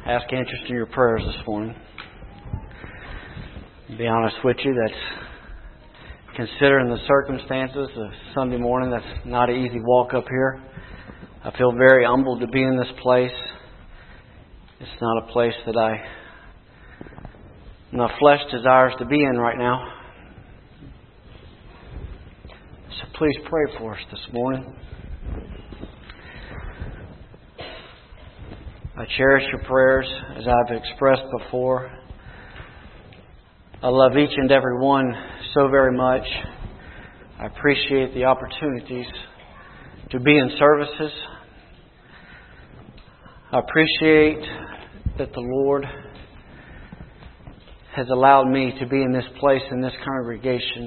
ask interest in your prayers this morning. To be honest with you, that's considering the circumstances of Sunday morning, that's not an easy walk up here. I feel very humbled to be in this place. It's not a place that my flesh desires to be in right now. So please pray for us this morning. I cherish your prayers as I've expressed before. I love each and every one so very much. I appreciate the opportunities to be in services. I appreciate that the Lord has allowed me to be in this place, in this congregation,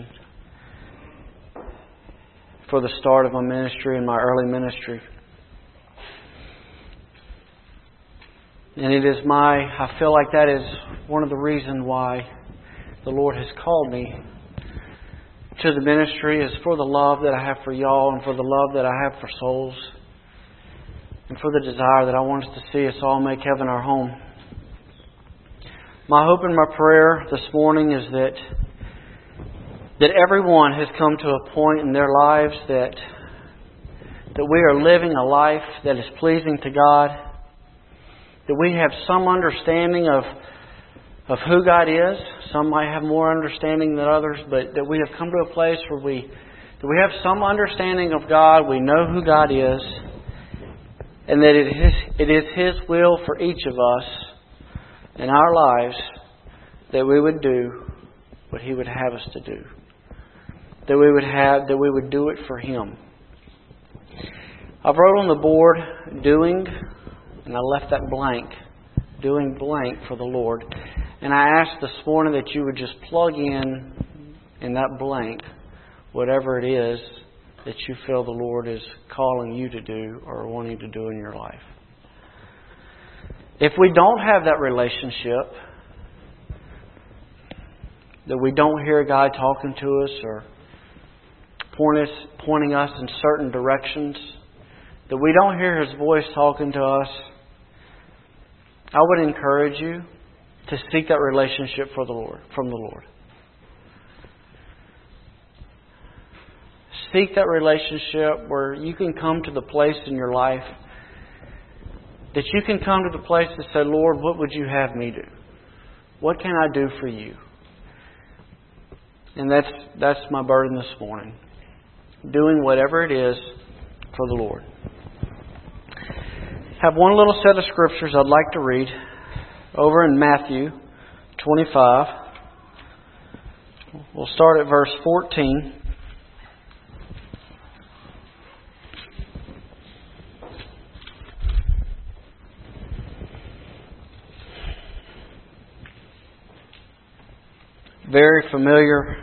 for the start of my ministry and my early ministry. And I feel like that is one of the reasons why the Lord has called me to the ministry, is for the love that I have for y'all and for the love that I have for souls and for the desire that I want us to see us all make heaven our home. My hope and my prayer this morning is that everyone has come to a point in their lives that we are living a life that is pleasing to God, that we have some understanding of who God is. Some might have more understanding than others, but that we have come to a place where we have some understanding of God, we know who God is, and that it is His will for each of us in our lives that we would do what He would have us to do. That we would do it for Him. I wrote on the board doing, and I left that blank. Doing blank for the Lord. And I asked this morning that you would just plug in that blank whatever it is that you feel the Lord is calling you to do or wanting to do in your life. If we don't have that relationship, that we don't hear God talking to us or pointing us in certain directions, that we don't hear His voice talking to us, I would encourage you to seek that relationship from the Lord. Seek that relationship where you can come to the place in your life that you can come to the place to say, Lord, what would you have me do? What can I do for you? And that's my burden this morning. Doing whatever it is for the Lord. I have one little set of scriptures I'd like to read over in Matthew 25. We'll start at verse 14. Very familiar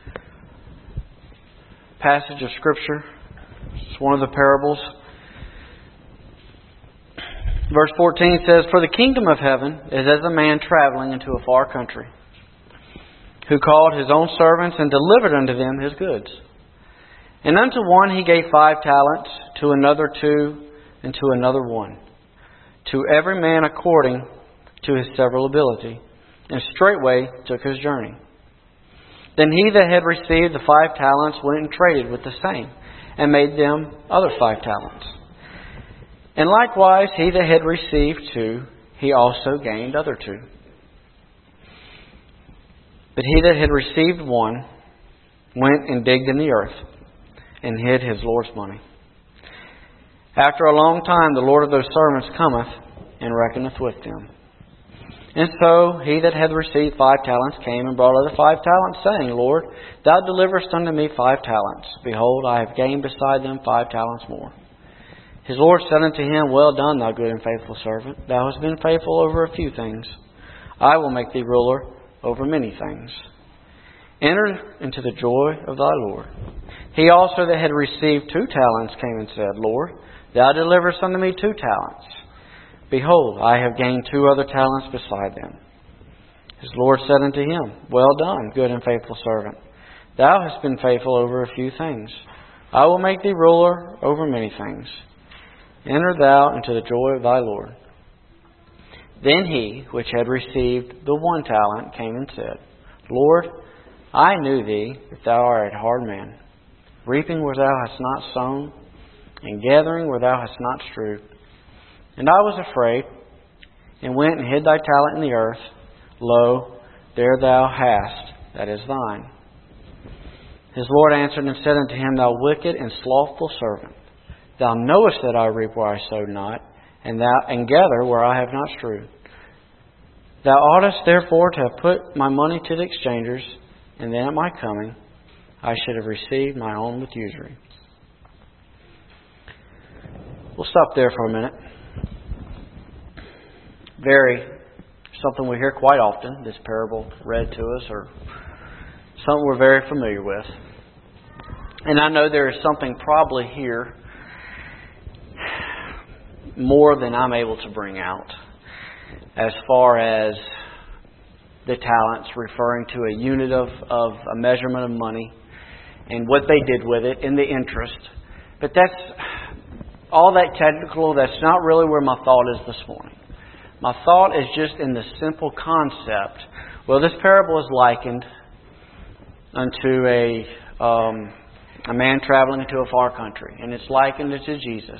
passage of Scripture. It's one of the parables. Verse 14 says, For the kingdom of heaven is as a man traveling into a far country, who called his own servants and delivered unto them his goods. And unto one he gave 5 talents, to another 2, and to another 1, to every man according to his several ability. And straightway took his journey. Then he that had received the 5 talents went and traded with the same, and made them other 5 talents. And likewise he that had received 2, he also gained other 2. But he that had received 1 went and digged in the earth, and hid his Lord's money. After a long time the Lord of those servants cometh, and reckoneth with them. And so he that had received 5 talents came and brought other 5 talents, saying, Lord, thou deliverest unto me 5 talents. Behold, I have gained beside them 5 talents more. His Lord said unto him, Well done, thou good and faithful servant. Thou hast been faithful over a few things. I will make thee ruler over many things. Enter into the joy of thy Lord. He also that had received 2 talents came and said, Lord, thou deliverest unto me 2 talents. Behold, I have gained 2 other talents beside them. His Lord said unto him, Well done, good and faithful servant. Thou hast been faithful over a few things. I will make thee ruler over many things. Enter thou into the joy of thy Lord. Then he, which had received the 1 talent, came and said, Lord, I knew thee, that thou art a hard man, reaping where thou hast not sown, and gathering where thou hast not strewed. And I was afraid, and went and hid thy talent in the earth. Lo, there thou hast, that is thine. His Lord answered and said unto him, Thou wicked and slothful servant, thou knowest that I reap where I sowed not, and gather where I have not strewed. Thou oughtest therefore to have put my money to the exchangers, and then at my coming I should have received my own with usury. We'll stop there for a minute. Something we hear quite often, this parable read to us, or something we're very familiar with. And I know there is something probably here more than I'm able to bring out as far as the talents, referring to a unit of a measurement of money and what they did with it and the interest. But that's all that technical. That's not really where my thought is this morning. My thought is just in the simple concept. Well, this parable is likened unto a man traveling into a far country, and it's likened to Jesus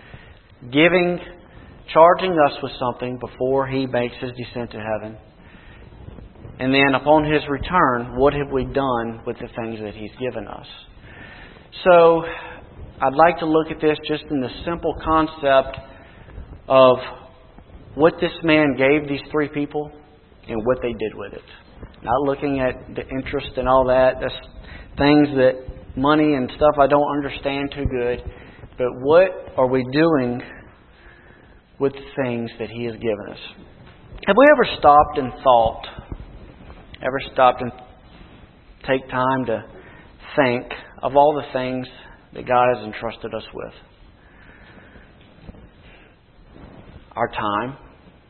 charging us with something before He makes His descent to heaven. And then upon His return, what have we done with the things that He's given us? So, I'd like to look at this just in the simple concept of what this man gave these 3 people and what they did with it. Not looking at the interest and all that. That's things that money and stuff I don't understand too good. But what are we doing with the things that He has given us? Have we ever stopped and thought? Ever stopped and take time to think of all the things that God has entrusted us with? Our time.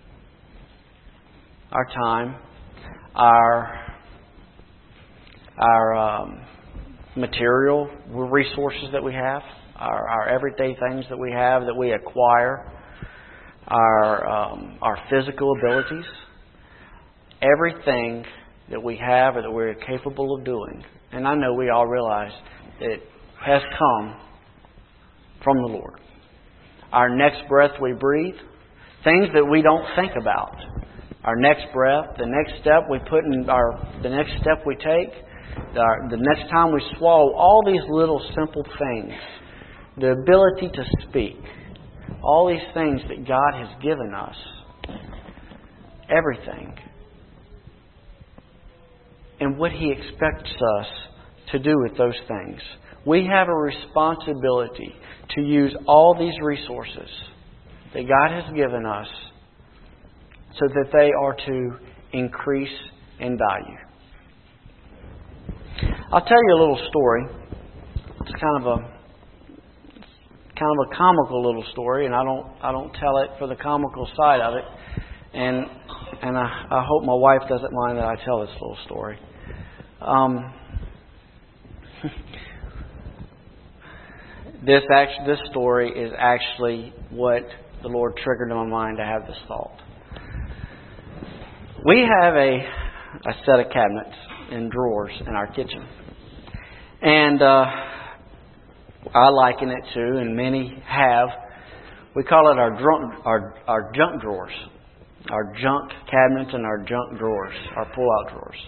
Our material resources that we have, our everyday things that we have, that we acquire, our physical abilities, everything that we have or that we're capable of doing. And I know we all realize that it has come from the Lord. Our next breath we breathe, things that we don't think about. Our next breath, the next step we put in the next step we take, the next time we swallow, all these little simple things, the ability to speak, all these things that God has given us, everything, and what He expects us to do with those things. We have a responsibility to use all these resources that God has given us so that they are to increase in value. I'll tell you a little story. It's kind of a comical little story, and I don't tell it for the comical side of it. And I hope my wife doesn't mind that I tell this little story. This story is actually what the Lord triggered in my mind to have this thought. We have a set of cabinets and drawers in our kitchen. And I liken it to, and many have, we call it our junk drawers. Our junk cabinets and our junk drawers, our pull-out drawers.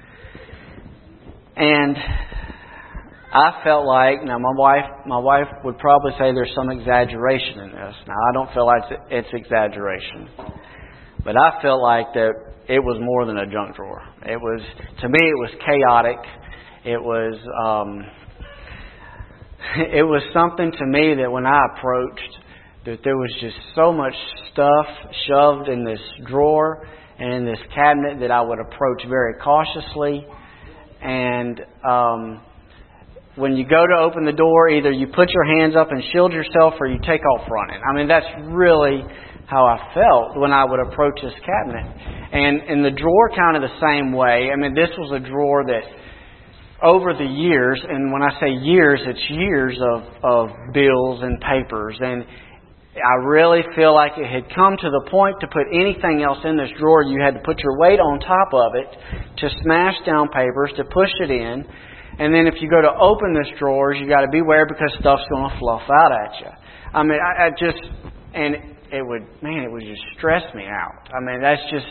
And I felt like, now my wife would probably say there's some exaggeration in this. Now I don't feel like it's exaggeration. But I felt like that it was more than a junk drawer. To me, it was chaotic. It was something to me that when I approached, that there was just so much stuff shoved in this drawer and in this cabinet that I would approach very cautiously. And when you go to open the door, either you put your hands up and shield yourself or you take off running. I mean, that's really how I felt when I would approach this cabinet. And the drawer kind of the same way. I mean, this was a drawer that over the years, and when I say years, it's years of bills and papers. And I really feel like it had come to the point to put anything else in this drawer. You had to put your weight on top of it to smash down papers, to push it in. And then if you go to open this drawer, you got to beware because stuff's going to fluff out at you. I mean, it would just stress me out. I mean, that's just,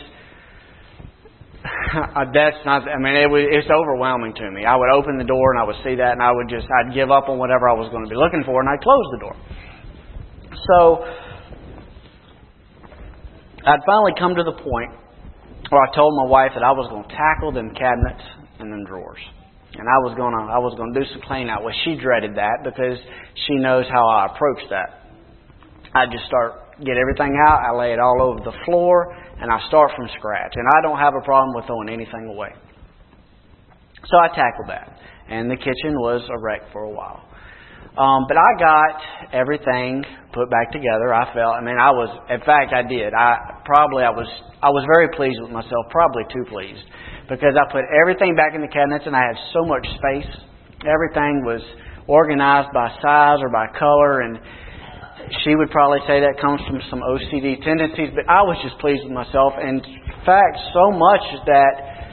it's overwhelming to me. I would open the door and I would see that and I'd give up on whatever I was going to be looking for and I'd close the door. So, I'd finally come to the point where I told my wife that I was going to tackle them cabinets and them drawers. And I was going to do some clean out. Well, she dreaded that because she knows how I approach that. I just get everything out, I lay it all over the floor, and I start from scratch. And I don't have a problem with throwing anything away. So I tackled that. And the kitchen was a wreck for a while. But I got everything put back together. I did. I was very pleased with myself, probably too pleased, because I put everything back in the cabinets and I had so much space. Everything was organized by size or by color, and she would probably say that comes from some OCD tendencies, but I was just pleased with myself. And in fact, so much that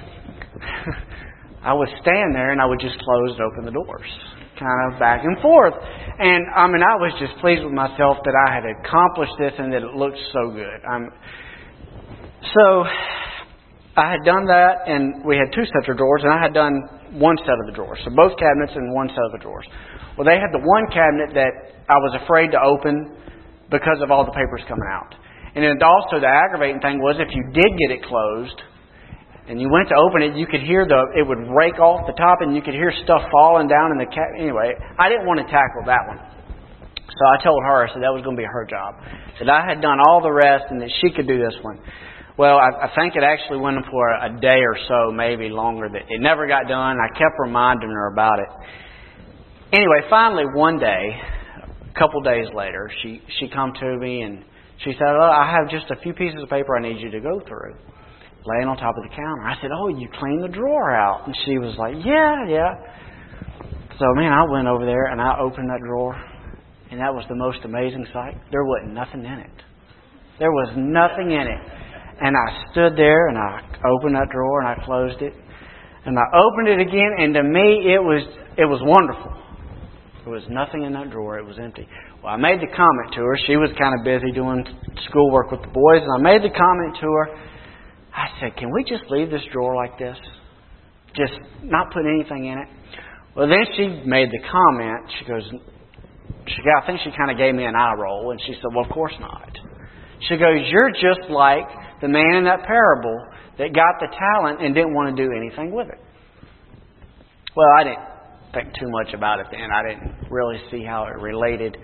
I would stand there and I would just close and open the doors, kind of back and forth. And I was just pleased with myself that I had accomplished this and that it looked so good. So I had done that, and we had two sets of drawers, and I had done one set of the drawers. So both cabinets and one set of the drawers. Well, they had the one cabinet that I was afraid to open because of all the papers coming out. And then also the aggravating thing was if you did get it closed and you went to open it, you could hear it would rake off the top and you could hear stuff falling down in the cabinet. Anyway, I didn't want to tackle that one. So I told her, I said that was going to be her job. I said I had done all the rest and that she could do this one. Well, I think it actually went for a day or so, maybe longer. That it never got done. I kept reminding her about it. Anyway, finally one day, a couple days later, she come to me and she said, I have just a few pieces of paper I need you to go through. Laying on top of the counter. I said, you cleaned the drawer out. And she was like, yeah. So, I went over there and I opened that drawer. And that was the most amazing sight. There wasn't nothing in it. There was nothing in it. And I stood there and I opened that drawer and I closed it. And I opened it again, and to me it was wonderful. There was nothing in that drawer. It was empty. Well, I made the comment to her. She was kind of busy doing schoolwork with the boys, and I made the comment to her. I said, can we just leave this drawer like this? Just not put anything in it? Well, then she made the comment. She goes, I think she kind of gave me an eye roll, and she said, well, of course not. She goes, you're just like the man in that parable that got the talent and didn't want to do anything with it. Well, I didn't think too much about it then. I didn't really see how it related.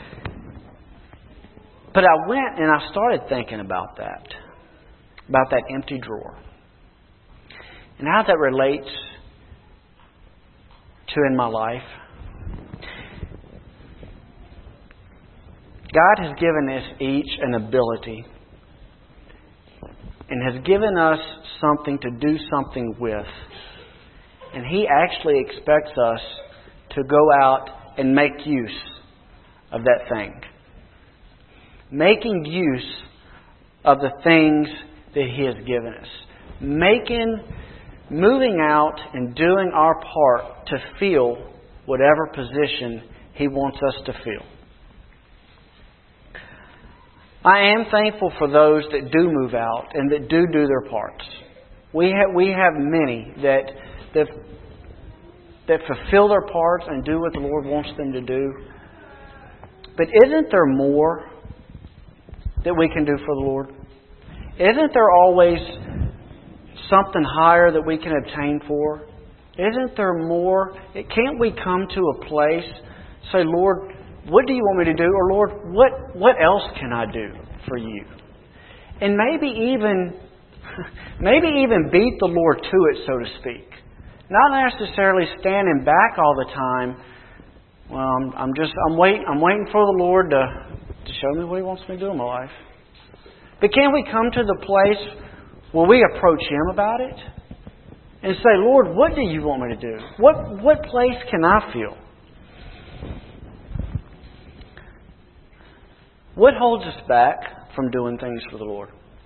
But I went and I started thinking about that empty drawer. And how that relates to in my life. God has given us each an ability and has given us something to do something with. And He actually expects us to go out and make use of that thing. Making use of the things that He has given us. Moving out and doing our part to fill whatever position He wants us to fill. I am thankful for those that do move out and that do their parts. We have many that fulfill their parts and do what the Lord wants them to do. But isn't there more that we can do for the Lord? Isn't there always something higher that we can obtain for? Isn't there more? Can't we come to a place, say, Lord, what do you want me to do? Or Lord, what else can I do for you? And maybe even beat the Lord to it, so to speak. Not necessarily standing back all the time. Well, I'm waiting for the Lord to show me what He wants me to do in my life. But can we come to the place where we approach Him about it and say, Lord, what do you want me to do? What place can I fill? What holds us back from doing things for the Lord?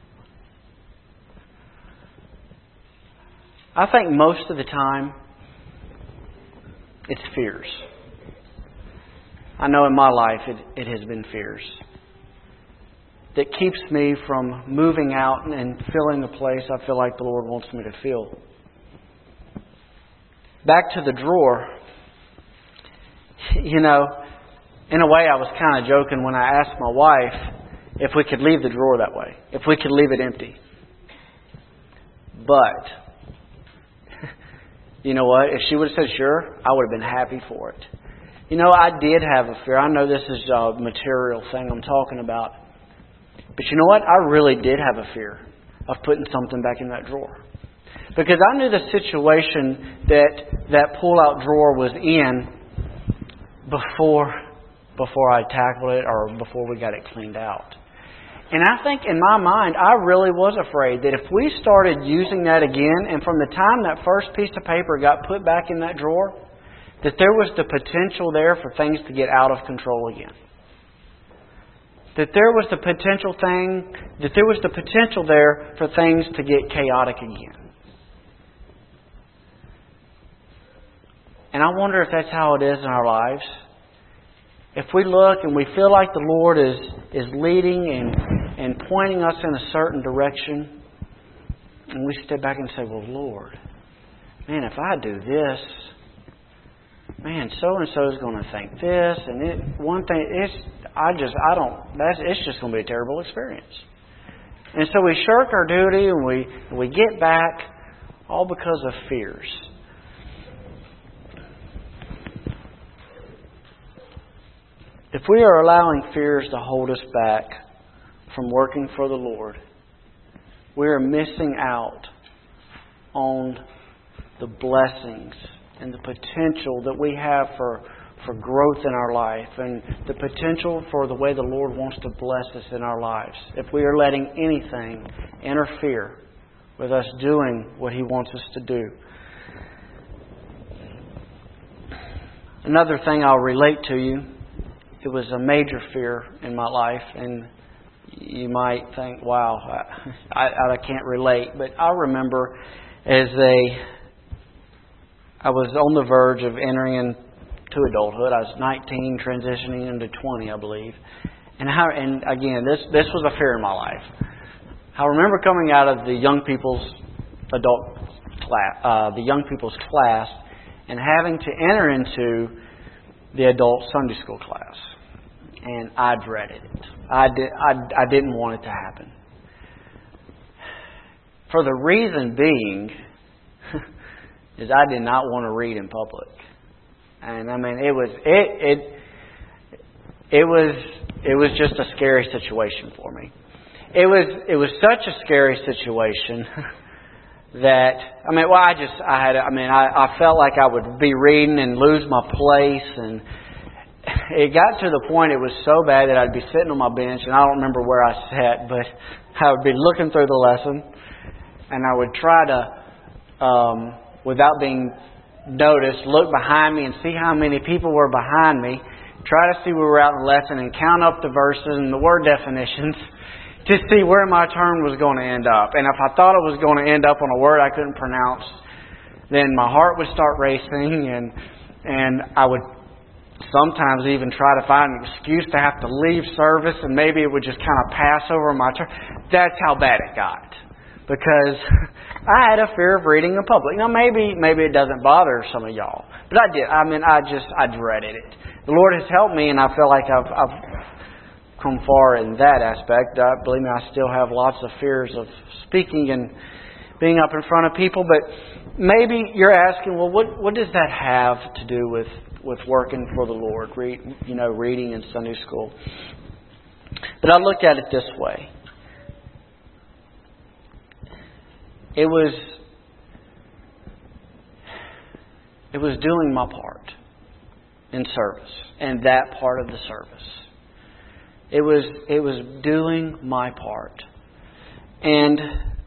I think most of the time it's fears. I know in my life it has been fears that keeps me from moving out and filling the place I feel like the Lord wants me to fill. Back to the drawer. You know, in a way I was kind of joking when I asked my wife if we could leave the drawer that way, if we could leave it empty. But, you know what? If she would have said sure, I would have been happy for it. You know, I did have a fear. I know this is a material thing I'm talking about. But you know what? I really did have a fear of putting something back in that drawer. Because I knew the situation that pull-out drawer was in before I tackled it or before we got it cleaned out. And I think in my mind, I really was afraid that if we started using that again, and from the time that first piece of paper got put back in that drawer, that there was the potential there for things to get out of control again. That there was the potential there for things to get chaotic again. And I wonder if that's how it is in our lives. If we look and we feel like the Lord is leading and pointing us in a certain direction, and we step back and say, well, Lord, man, if I do this, man, so-and-so is going to think this, and it's just going to be a terrible experience. And so we shirk our duty and we get back, all because of fears. If we are allowing fears to hold us back from working for the Lord, we are missing out on the blessings and the potential that we have for growth in our life and the potential for the way the Lord wants to bless us in our lives. If we are letting anything interfere with us doing what He wants us to do. Another thing I'll relate to you, it was a major fear in my life, and you might think, wow, I can't relate. But I remember I was on the verge of entering into adulthood. I was 19, transitioning into 20, I believe. And again, this was a fear in my life. I remember coming out of the young people's class, and having to enter into the adult Sunday school class. And I dreaded it. I didn't want it to happen. For the reason being is I did not want to read in public. And I mean, it was just a scary situation for me. It was such a scary situation that I felt like I would be reading and lose my place, and it got to the point it was so bad that I'd be sitting on my bench, and I don't remember where I sat, but I would be looking through the lesson, and I would try to, without being noticed, look behind me and see how many people were behind me, try to see where we were out in the lesson, and count up the verses and the word definitions to see where my turn was going to end up. And if I thought it was going to end up on a word I couldn't pronounce, then my heart would start racing, and I would sometimes even try to find an excuse to have to leave service, and maybe it would just kind of pass over my turn. That's how bad it got. Because I had a fear of reading in public. Now maybe it doesn't bother some of y'all, but I did. I dreaded it. The Lord has helped me, and I feel like I've come far in that aspect. Believe me, I still have lots of fears of speaking and being up in front of people. But maybe you're asking, well, what does that have to do with working for the Lord? Reading in Sunday school. But I look at it this way. It was doing my part in service, and that part of the service. It was doing my part. And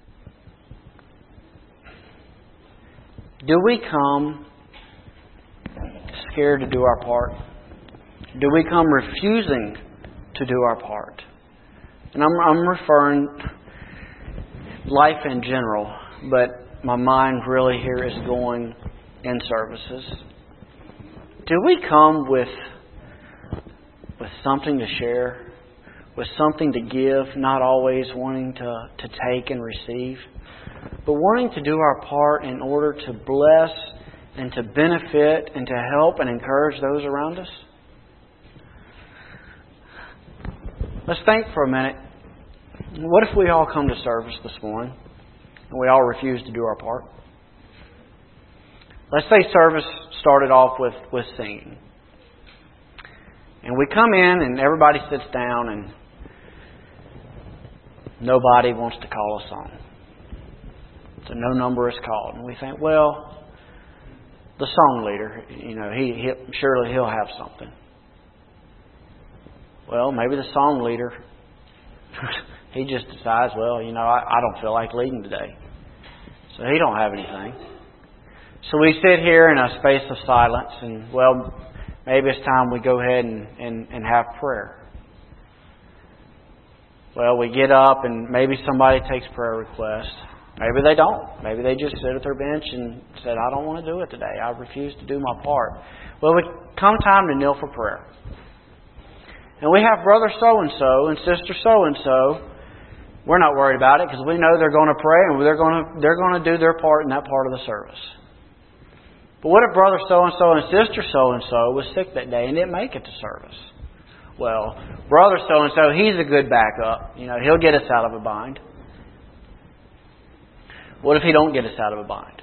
do we come scared to do our part? Do we come refusing to do our part. And I'm referring life in general, but my mind really here is going in services. Do we come with something to share, with something to give, not always wanting to take and receive, but wanting to do our part in order to bless and to benefit and to help and encourage those around us? Let's think for a minute. What if we all come to service this morning and we all refuse to do our part? Let's say service started off with singing. And we come in and everybody sits down and nobody wants to call a song. So no number is called. And we think, well, the song leader, surely he'll have something. Well, maybe the song leader, he just decides, well, I don't feel like leading today. So he don't have anything. So we sit here in a space of silence and, well, maybe it's time we go ahead and have prayer. Well, we get up and maybe somebody takes prayer requests. Maybe they don't. Maybe they just sit at their bench and said, I don't want to do it today. I refuse to do my part. Well, we come time to kneel for prayer. And we have brother so-and-so and sister so-and-so. We're not worried about it because we know they're going to pray and they're going to do their part in that part of the service. But what if brother so-and-so and sister so-and-so was sick that day and didn't make it to service? Well, brother so-and-so, he's a good backup. He'll get us out of a bind. What if he don't get us out of a bind?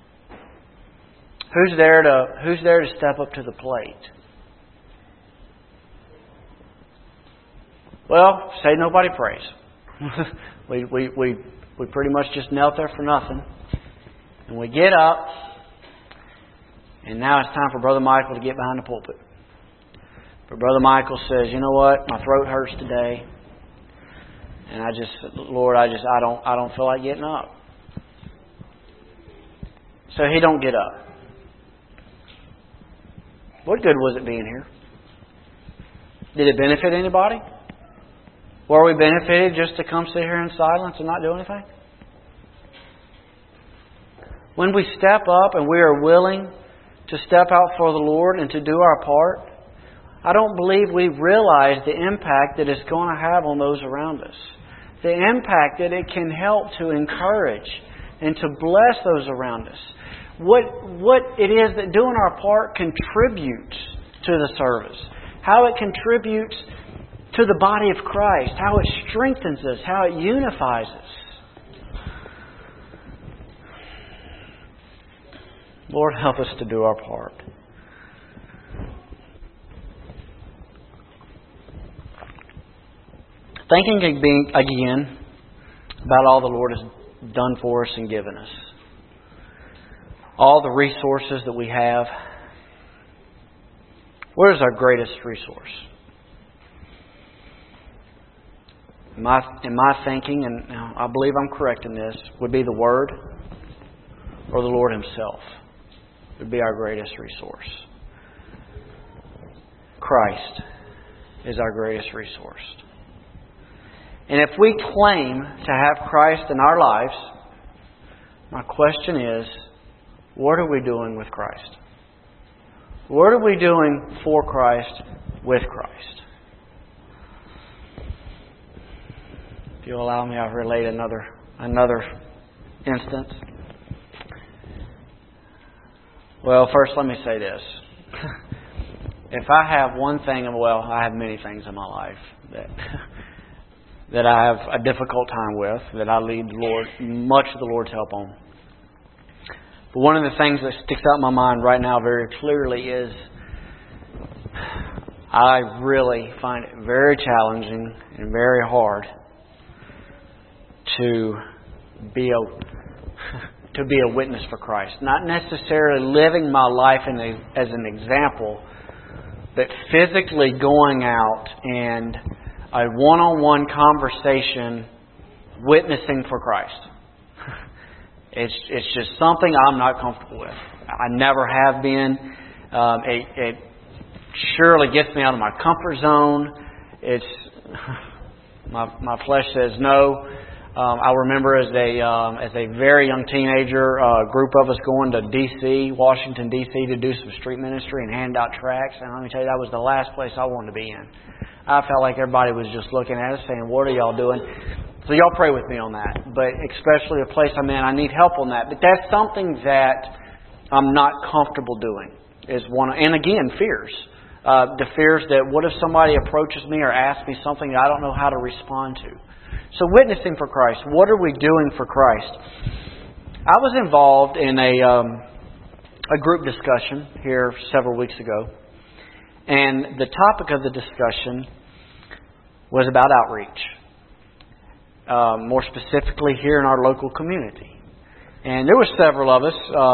Who's there to step up to the plate? Well, say nobody prays. we pretty much just knelt there for nothing. And we get up, and now it's time for Brother Michael to get behind the pulpit. But Brother Michael says, you know what? My throat hurts today. And Lord, I don't feel like getting up. So he don't get up. What good was it being here? Did it benefit anybody? Were we benefited just to come sit here in silence and not do anything? When we step up and we are willing to step out for the Lord and to do our part, I don't believe we realize the impact that it's going to have on those around us. The impact that it can help to encourage and to bless those around us. What it is that doing our part contributes to the service. How it contributes to the body of Christ. How it strengthens us. How it unifies us. Lord, help us to do our part. Thinking again about all the Lord has done for us and given us. All the resources that we have. Where is our greatest resource? In my thinking, and I believe I'm correct in this, would be the Word or the Lord Himself would be our greatest resource. Christ is our greatest resource. And if we claim to have Christ in our lives, my question is, what are we doing with Christ? What are we doing for Christ, with Christ? If you'll allow me, I'll relate another instance. Well, first let me say this. If I have one thing, I have many things in my life that I have a difficult time with, that I need much of the Lord's help on. But one of the things that sticks out in my mind right now very clearly is I really find it very challenging and very hard to be a witness for Christ. Not necessarily living my life as an example, but physically going out and a one-on-one conversation witnessing for Christ. It's just something I'm not comfortable with. I never have been. It surely gets me out of my comfort zone. it's my flesh says no. I remember as a very young teenager, a group of us going to D.C., Washington, D.C. to do some street ministry and hand out tracts. And let me tell you, that was the last place I wanted to be in. I felt like everybody was just looking at us saying, what are y'all doing? So y'all pray with me on that. But especially a place I'm in, I need help on that. But that's something that I'm not comfortable doing. And again, fears. The fears that what if somebody approaches me or asks me something that I don't know how to respond to. So witnessing for Christ. What are we doing for Christ? I was involved in a group discussion here several weeks ago. And the topic of the discussion was about outreach. More specifically here in our local community. And there were several of us,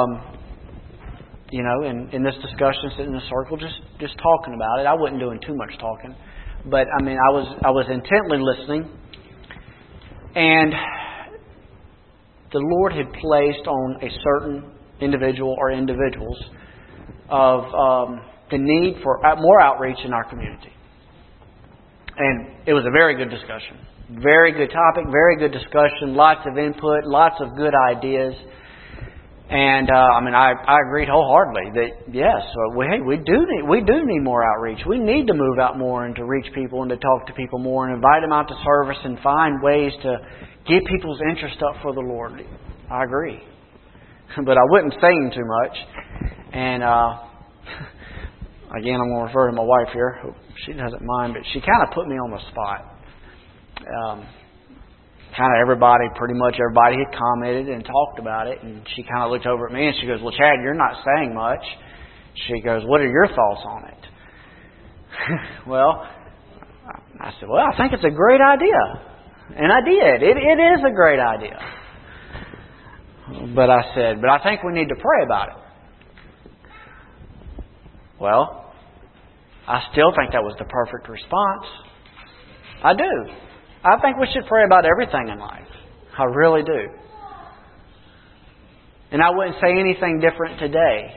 in this discussion, sitting in a circle, just talking about it. I wasn't doing too much talking. But, I was intently listening. And the Lord had placed on a certain individual or individuals of the need for more outreach in our community. And it was a very good discussion. Very good topic, very good discussion, lots of input, lots of good ideas. And I agreed wholeheartedly that yes, we do need more outreach. We need to move out more and to reach people and to talk to people more and invite them out to service and find ways to get people's interest up for the Lord. I agree, but I wasn't saying too much. And again, I'm going to refer to my wife here. Hope she doesn't mind, but she kind of put me on the spot. Pretty much everybody had commented and talked about it, and she kind of looked over at me and she goes, well, Chad, you're not saying much. She goes, what are your thoughts on it? Well, I said, well, I think it's a great idea. And I did. It is a great idea. But I said, but I think we need to pray about it. Well, I still think that was the perfect response. I do. I think we should pray about everything in life. I really do. And I wouldn't say anything different today.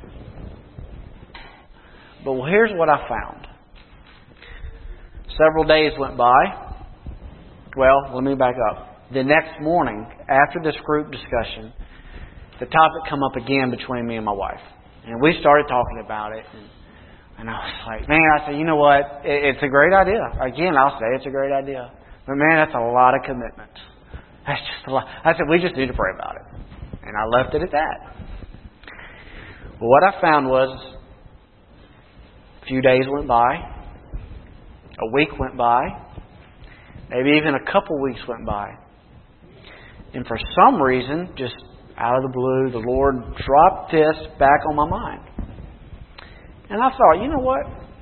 But here's what I found. Several days went by. Well, let me back up. The next morning, after this group discussion, the topic come up again between me and my wife. And we started talking about it. And I was like, man, I said, you know what? It's a great idea. Again, I'll say it's a great idea. But man, that's a lot of commitment. That's just a lot. I said, we just need to pray about it. And I left it at that. Well, what I found was a few days went by. A week went by. Maybe even a couple weeks went by. And for some reason, just out of the blue, the Lord dropped this back on my mind. And I thought, you know what?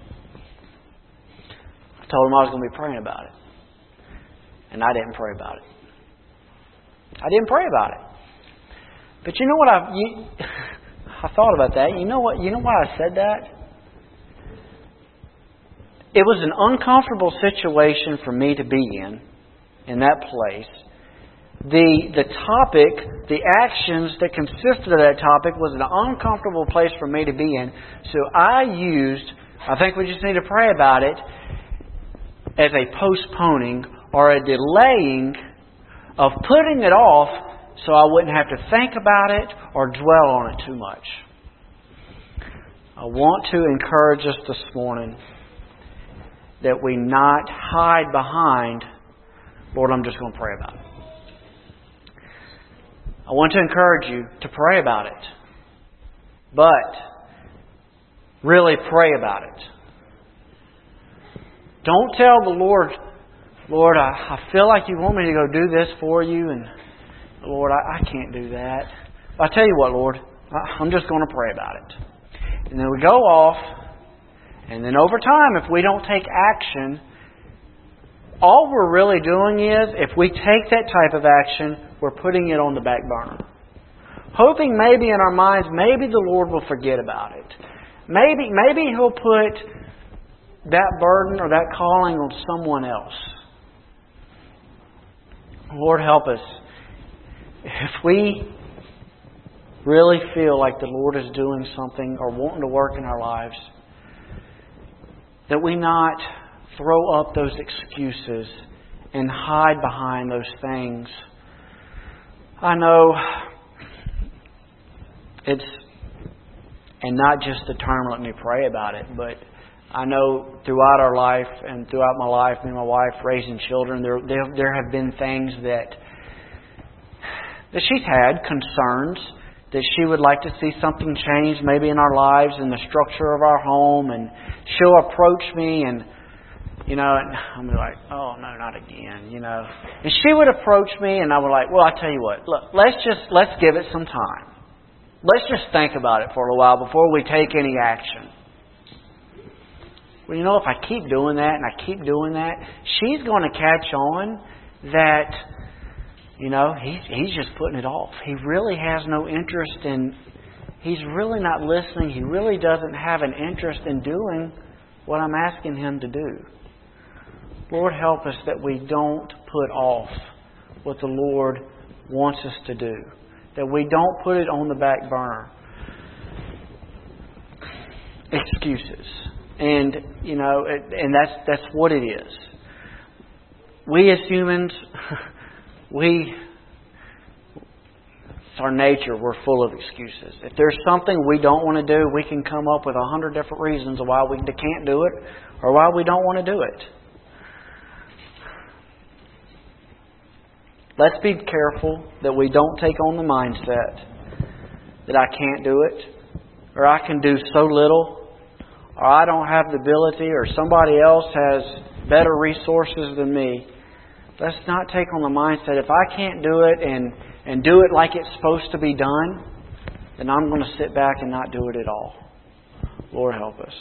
I told him I was going to be praying about it. And I didn't pray about it. I didn't pray about it. But you know what I thought about that. You know why I said that? It was an uncomfortable situation for me to be in that place. The topic, the actions that consisted of that topic was an uncomfortable place for me to be in. So I think we just need to pray about it as a postponing or a delaying of putting it off so I wouldn't have to think about it or dwell on it too much. I want to encourage us this morning that we not hide behind, Lord, I'm just going to pray about it. I want to encourage you to pray about it. But really pray about it. Don't tell the Lord, Lord, I feel like you want me to go do this for you, and Lord, I can't do that. I'll tell you what, Lord, I'm just going to pray about it. And then we go off, and then over time, if we don't take action, all we're really doing is, if we take that type of action, we're putting it on the back burner. Hoping maybe in our minds, maybe the Lord will forget about it. Maybe He'll put that burden or that calling on someone else. Lord, help us. If we really feel like the Lord is doing something or wanting to work in our lives, that we not throw up those excuses and hide behind those things. I know it's, and not just the term, let me pray about it, but I know throughout our life and throughout my life, me and my wife raising children, there have been things that she's had, concerns, that she would like to see something change maybe in our lives, in the structure of our home, and she'll approach me and, and I'm like, oh no, not again, And she would approach me and I would like, well, I'll tell you what, look, let's give it some time. Let's just think about it for a while before we take any action. Well, if I keep doing that and I keep doing that, she's going to catch on that, he's just putting it off. He really has no interest in, he's really not listening. He really doesn't have an interest in doing what I'm asking him to do. Lord, help us that we don't put off what the Lord wants us to do. That we don't put it on the back burner. Excuses. And, and that's what it is. We as humans, it's our nature. We're full of excuses. If there's something we don't want to do, we can come up with 100 different reasons why we can't do it or why we don't want to do it. Let's be careful that we don't take on the mindset that I can't do it, or I can do so little, or I don't have the ability, or somebody else has better resources than me. Let's not take on the mindset, if I can't do it and do it like it's supposed to be done, then I'm going to sit back and not do it at all. Lord, help us.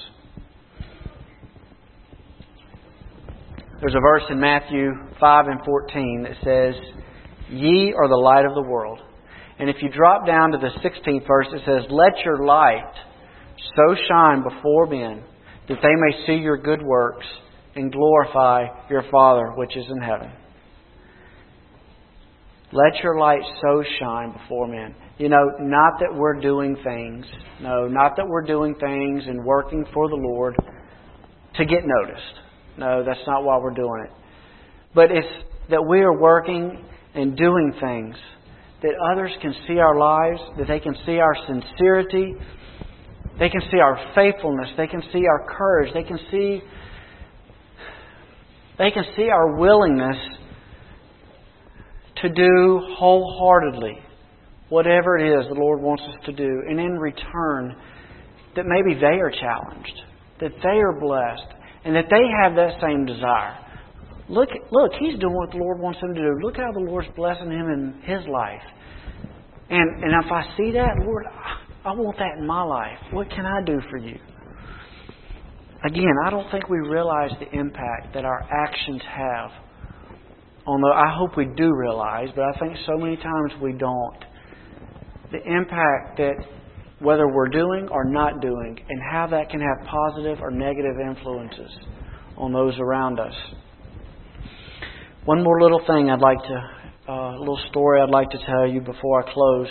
There's a verse in Matthew 5 and 14 that says, "Ye are the light of the world." And if you drop down to the 16th verse, it says, "Let your light so shine before men that they may see your good works and glorify your Father which is in heaven." Let your light so shine before men. Not that we're doing things. No, not that we're doing things and working for the Lord to get noticed. No, that's not why we're doing it. But it's that we are working and doing things that others can see our lives, that they can see our sincerity, they can see our faithfulness, they can see our courage, they can see our willingness to do wholeheartedly whatever it is the Lord wants us to do. And in return, that maybe they are challenged, that they are blessed, and that they have that same desire. Look, he's doing what the Lord wants him to do. Look how the Lord's blessing him in his life. And if I see that, Lord, I want that in my life. What can I do for you? Again, I don't think we realize the impact that our actions have. Although I hope we do realize, but I think so many times we don't. The impact that whether we're doing or not doing, and how that can have positive or negative influences on those around us. One more little thing a little story I'd like to tell you before I close.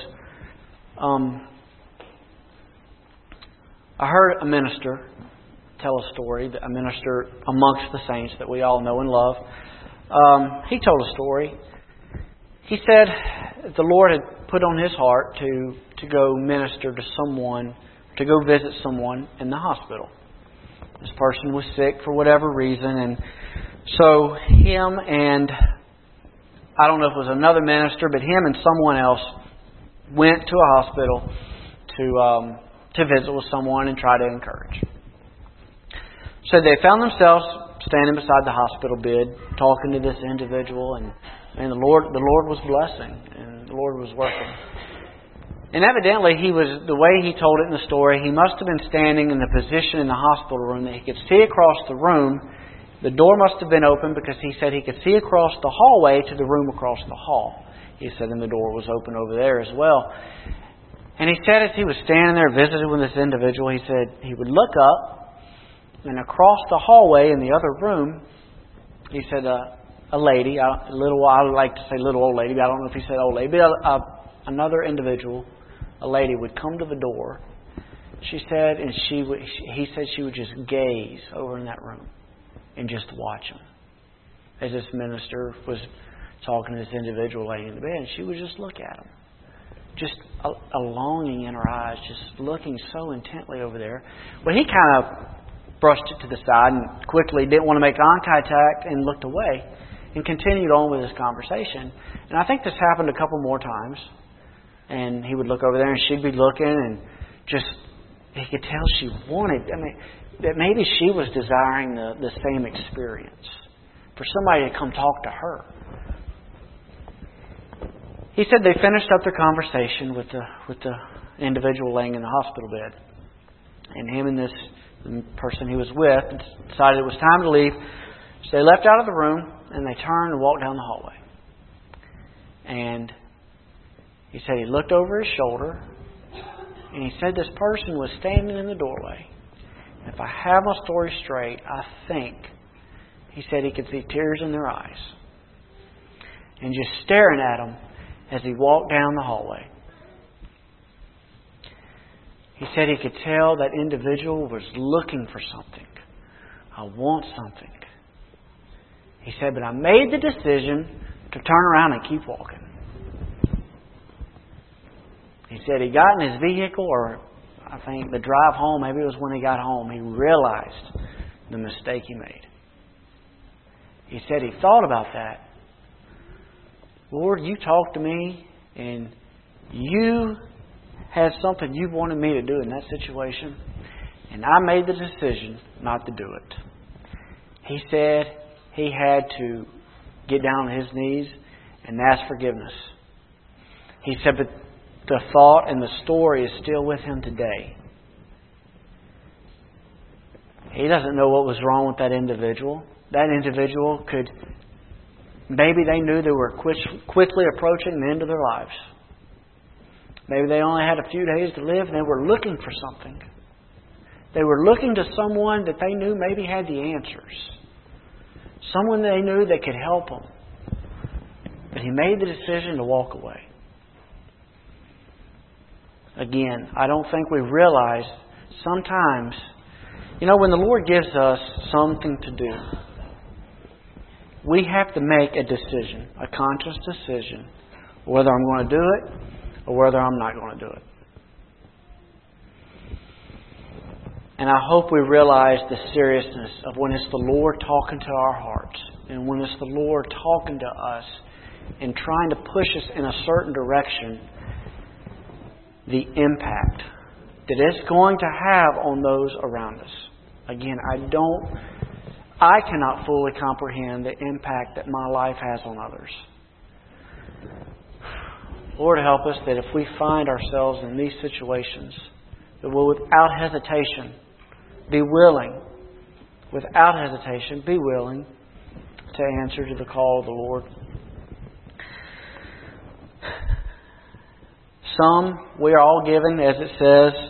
I heard a minister tell a story, a minister amongst the saints that we all know and love. He told a story. He said the Lord had put on his heart to go minister to someone, to go visit someone in the hospital. This person was sick for whatever reason, and so him and, I don't know if it was another minister, but him and someone else went to a hospital to visit with someone and try to encourage. So they found themselves standing beside the hospital bed, talking to this individual, and the Lord was blessing, and the Lord was working. And evidently, the way he told it in the story, he must have been standing in the position in the hospital room that he could see across the room. The door must have been open because he said he could see across the hallway to the room across the hall. He said, and the door was open over there as well. And he said as he was standing there visiting with this individual, he said he would look up, and across the hallway in the other room, he said a lady, I would like to say little old lady, but I don't know if he said old lady, but another individual, a lady, would come to the door. She said, and he said she would just gaze over in that room. and just watch them. As this minister was talking to this individual laying in the bed, and she would just look at him. Just a longing in her eyes, just looking so intently over there. Well, he kind of brushed it to the side and quickly didn't want to make eye contact and looked away and continued on with his conversation. And I think this happened a couple more times. And he would look over there and she'd be looking and just, he could tell she wanted, that maybe she was desiring the same experience. For somebody to come talk to her. He said they finished up their conversation with the individual laying in the hospital bed. And him and this person he was with decided it was time to leave. So they left out of the room and they turned and walked down the hallway. And he said he looked over his shoulder and he said this person was standing in the doorway. And if I have my story straight, I think he said he could see tears in their eyes. And just staring at them as he walked down the hallway. He said he could tell that individual was looking for something. I want something. He said, but I made the decision to turn around and keep walking. He said he got in his vehicle, or I think the drive home, maybe it was when he got home, he realized the mistake he made. He said he thought about that. Lord, you talked to me and you had something you wanted me to do in that situation, and I made the decision not to do it. He said he had to get down on his knees and ask forgiveness. He said, but the thought and the story is still with him today. He doesn't know what was wrong with that individual. That individual could, maybe they knew they were quickly approaching the end of their lives. Maybe they only had a few days to live and they were looking for something. They were looking to someone that they knew maybe had the answers. Someone they knew that could help them. But he made the decision to walk away. Again, I don't think we realize sometimes, when the Lord gives us something to do, we have to make a decision, a conscious decision, whether I'm going to do it or whether I'm not going to do it. And I hope we realize the seriousness of when it's the Lord talking to our hearts and when it's the Lord talking to us and trying to push us in a certain direction, the impact that it's going to have on those around us. Again, I cannot fully comprehend the impact that my life has on others. Lord, help us that if we find ourselves in these situations, that we'll without hesitation be willing to answer to the call of the Lord. Some we are all given, as it says,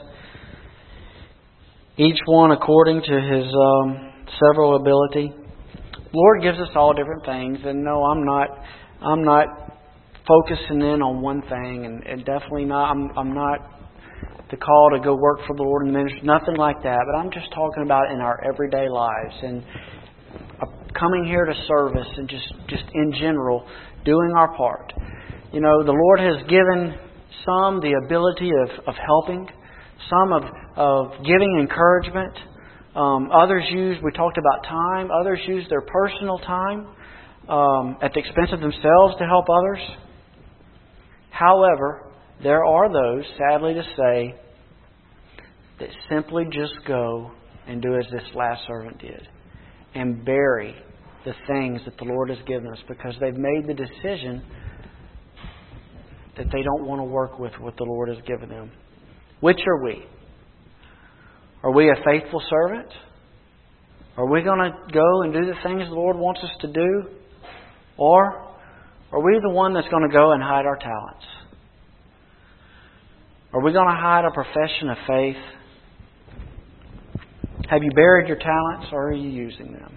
each one according to his several ability. Lord gives us all different things, and no, I'm not focusing in on one thing, and definitely not. I'm not the call to go work for the Lord in the ministry, nothing like that. But I'm just talking about in our everyday lives and coming here to service and just in general doing our part. The Lord has given some the ability of helping, some of giving encouragement. Others we talked about time. Others use their personal time at the expense of themselves to help others. However, there are those, sadly to say, that simply just go and do as this last servant did and bury the things that the Lord has given us because they've made the decision that they don't want to work with what the Lord has given them. Which are we? Are we a faithful servant? Are we going to go and do the things the Lord wants us to do? Or are we the one that's going to go and hide our talents? Are we going to hide a profession of faith? Have you buried your talents or are you using them?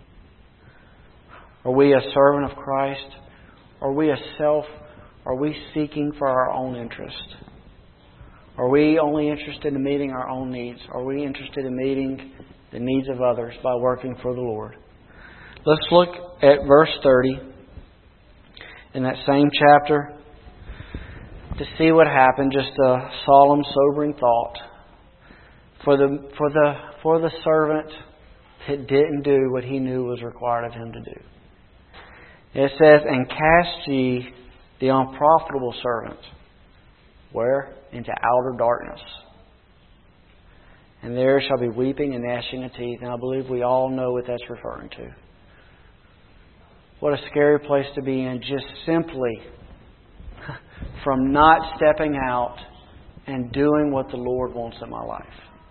Are we a servant of Christ? Are we seeking for our own interest? Are we only interested in meeting our own needs? Are we interested in meeting the needs of others by working for the Lord? Let's look at verse 30 in that same chapter to see what happened. Just a solemn, sobering thought for the servant that didn't do what he knew was required of him to do. It says, "And cast ye the unprofitable servant." Where? "Into outer darkness. And there shall be weeping and gnashing of teeth." And I believe we all know what that's referring to. What a scary place to be in, just simply from not stepping out and doing what the Lord wants in my life.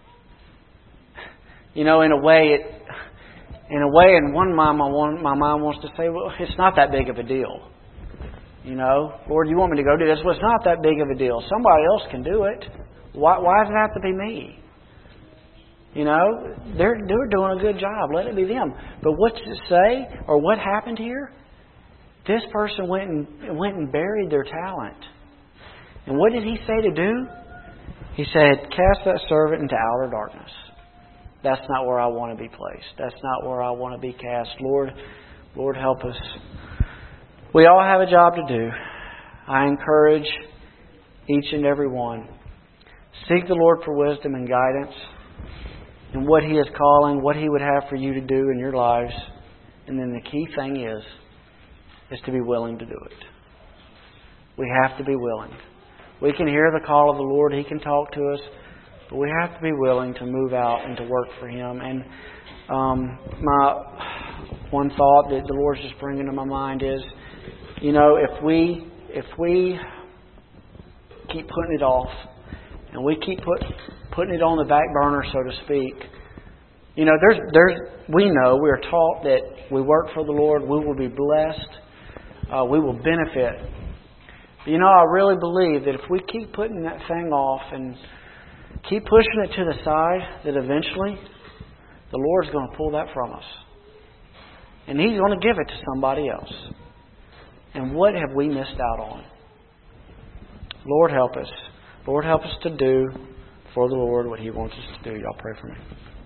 You know, in a way, in one mind, my mind wants to say, well, it's not that big of a deal. You know, Lord, you want me to go do this? Well, it's not that big of a deal. Somebody else can do it. Why does it have to be me? You know, they're doing a good job. Let it be them. But what's it say? Or what happened here? This person went and buried their talent. And what did he say to do? He said, "Cast that servant into outer darkness." That's not where I want to be placed. That's not where I want to be cast. Lord, help us. We all have a job to do. I encourage each and every one. Seek the Lord for wisdom and guidance in what He is calling, what He would have for you to do in your lives. And then the key thing is to be willing to do it. We have to be willing. We can hear the call of the Lord. He can talk to us. But we have to be willing to move out and to work for Him. And my one thought that the Lord's just bringing to my mind is, you know, if we keep putting it off and we keep putting it on the back burner, so to speak, you know, we are taught that we work for the Lord, we will be blessed, we will benefit. But, you know, I really believe that if we keep putting that thing off and keep pushing it to the side, that eventually the Lord's going to pull that from us. And He's going to give it to somebody else. And what have we missed out on? Lord, help us. Lord, help us to do for the Lord what He wants us to do. Y'all pray for me.